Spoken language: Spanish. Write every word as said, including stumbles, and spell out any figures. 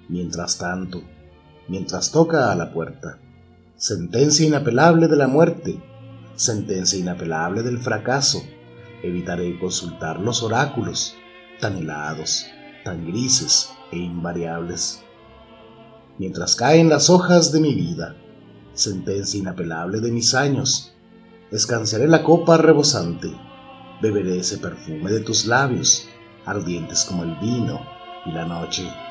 Mientras tanto, mientras toca a la puerta, sentencia inapelable de la muerte, sentencia inapelable del fracaso, evitaré consultar los oráculos, tan helados, tan grises e invariables. Mientras caen las hojas de mi vida, sentencia inapelable de mis años, descansaré la copa rebosante, beberé ese perfume de tus labios, ardientes como el vino y la noche.